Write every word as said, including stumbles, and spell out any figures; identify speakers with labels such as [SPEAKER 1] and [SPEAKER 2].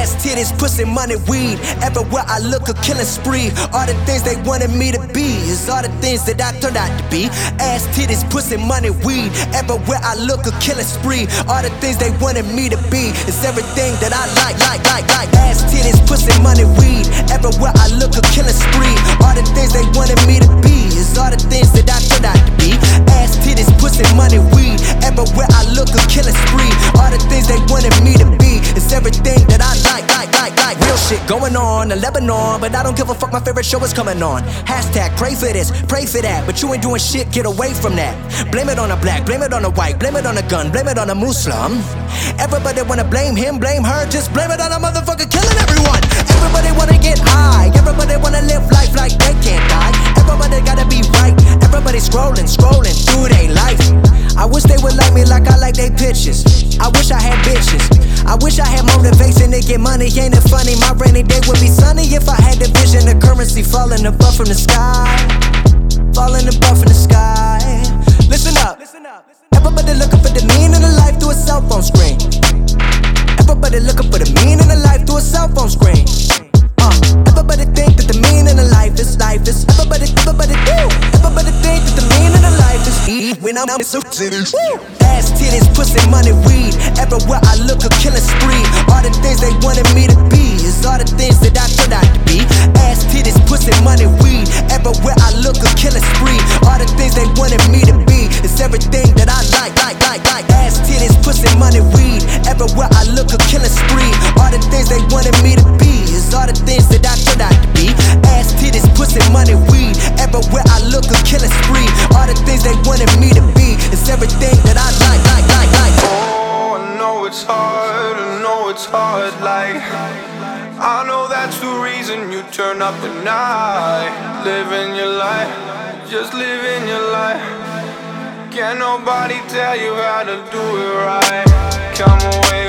[SPEAKER 1] Ass, titties, pussy, money, weed. Everywhere I look, a killing spree. All the things they wanted me to be is all the things that I turned out to be. Ass, titties, pussy, money, weed. Everywhere I look, a killing spree. All the things they wanted me to be is everything that I like, like, like, like. Ass, titties, pussy, money, weed. Everywhere I look, a killing spree. All the things they wanted me to be is all the things that I turned out to be. Ass, titties, pussy, money, weed. Everywhere I look, a killing spree. All the things they wanted me to be is everything that I like, like, like, like. Real shit going on in Lebanon, but I don't give a fuck, my favorite show is coming on. Hashtag pray for this, pray for that, but you ain't doing shit, get away from that. Blame it on a black, blame it on a white, blame it on a gun, blame it on a Muslim. Everybody wanna blame him, blame her, just blame it on a motherfucker killing everyone. Everybody wanna get high, everybody wanna live life like they can't die. Everybody gotta be right, everybody scrolling, scrolling through their life. I wish they would like me like I like they pictures. I wish I had bitches. I wish I had motivation to get money. Ain't it funny? My rainy day would be sunny if I had the vision of currency falling above from the sky. Falling above from the sky. Listen up. Everybody looking for the meaning of life through a cell phone screen. Everybody looking for the meaning of life through a cell phone screen. Uh, everybody think that the meaning of life is life is. Everybody, everybody do. Everybody think that the meaning of life is eat when I'm so titties. Ass, titties, pussy, money, weed. Everywhere I look, a killing spree. All the things they wanted me to be is all the things that I turned out to be. Ass, titties, pussy, money, weed. Everywhere I look, a killing spree. All the things they wanted me to be is everything that I like, like, like, like. Ass, titties, pussy, money, weed. Everywhere I look, a killing spree. All the things they wanted me to be is all the things that I turned out to be. Ass, titties, pussy, money, weed. Everywhere I look, a killing spree. All the things they wanted me to be is everything that I like, like, like, like.
[SPEAKER 2] Oh, I know it's hard, I know it's hard, like I know that's the reason you turn up at night. Living your life, just living your life. Can't nobody tell you how to do it right. Come away